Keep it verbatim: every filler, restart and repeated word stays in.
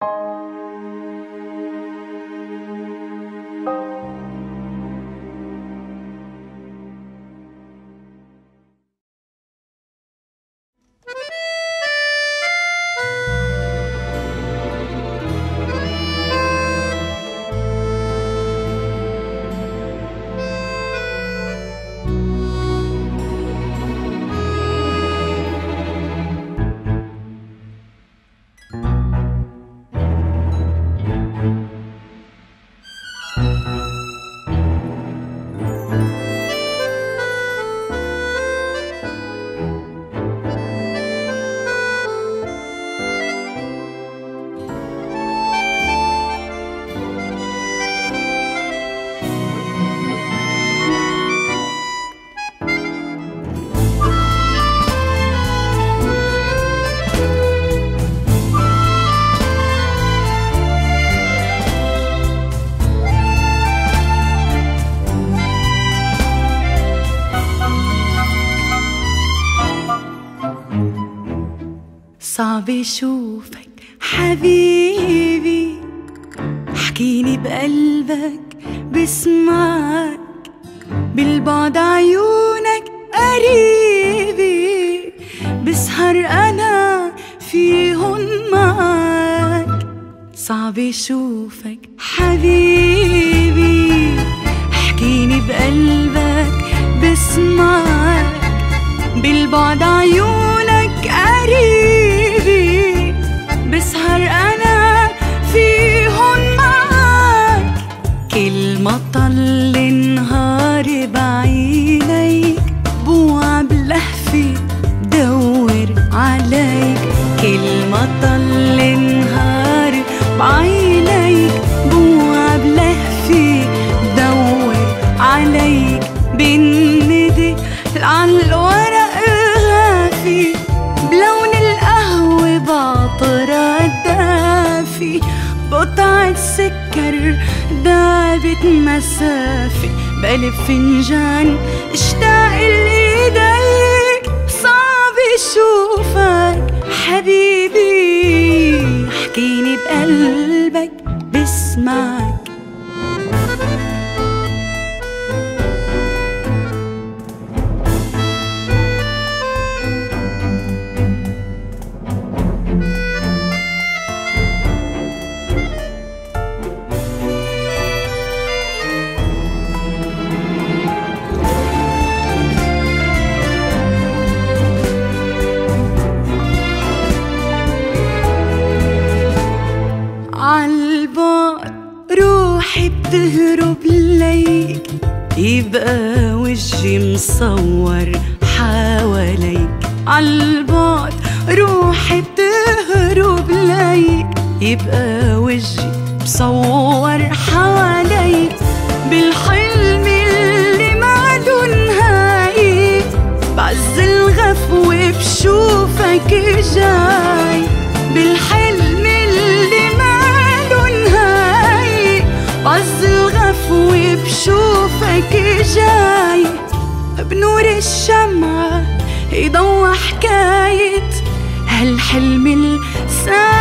صعب اشوفك حبيبي، حكيني بقلبك بسمعك، بالبعد عيونك قريبي، بسهر انا فيهن معك. صعب اشوفك حبيبي، حكيني بقلبك بسمعك، بالبعد عيونك قريبي، بسهر أنا فيهن معك. كل ما طل نهاري بعينيك، بوعى بلهفي دور عليك. كل ما طل نهاري بعينيك، بوعى بلهفي دور عليك. بالندي عالورق غافي، بلون القهوة بعطرها الدافي، بقطعة سكر دابت مسافة، بقلب فنجان اشتاق لإيديك. صعب اشوفك حبيبي، حكيني بقلبك بسمعك. عالبعد روحي بتهرب ليك، يبقى وجهي مصور حواليك. عالبعد روحي بتهرب ليك، يبقى وجهي مصور حواليك. بالحلم اللي معدو نهاية، بعز الغفوة بشوفك جاي. بالحلم اللي بعز الغفوة بشوفك جاي. بنور الشمعة يضوى حكاية هالحلم الساعة.